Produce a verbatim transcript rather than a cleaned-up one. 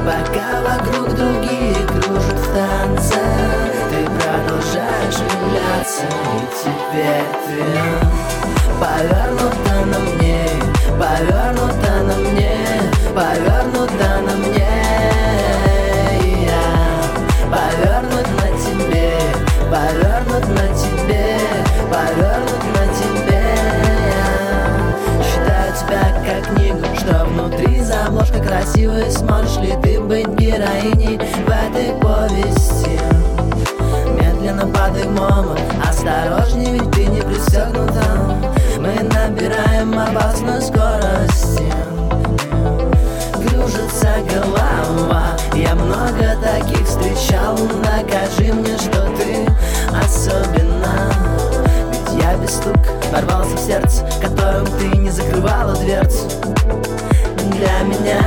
Пока вокруг другие кружат в танце, ты продолжаешь влюбляться, и теперь ты повернута на мне, повернута на мне, повернута на мне. И я повернут на тебе, повернут на тебе, повернут на тебе. Я считаю тебя как книгу, что внутри за обложкой красивой. Сможешь ли ты быть героиней в этой повести? Медленно падай в омут, осторожней, ведь ты не пристегнута. Мы набираем опасную скорость, кружится голова. Я много таких встречал, докажи мне, что ты особенна. Ведь я без стук ворвался в сердце, которым ты не закрывала дверцу. Для меня